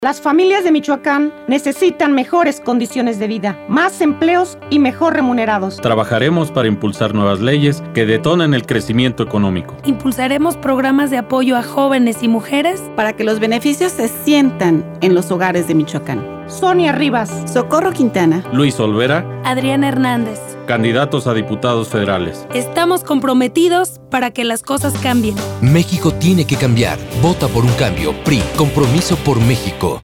Las familias de Michoacán necesitan mejores condiciones de vida, más empleos y mejor remunerados. Trabajaremos para impulsar nuevas leyes que detonen el crecimiento económico. Impulsaremos programas de apoyo a jóvenes y mujeres para que los beneficios se sientan en los hogares de Michoacán. Sonia Rivas, Socorro Quintana, Luis Olvera, Adriana Hernández. Candidatos a diputados federales. Estamos comprometidos para que las cosas cambien. México tiene que cambiar. Vota por un cambio. PRI. Compromiso por México.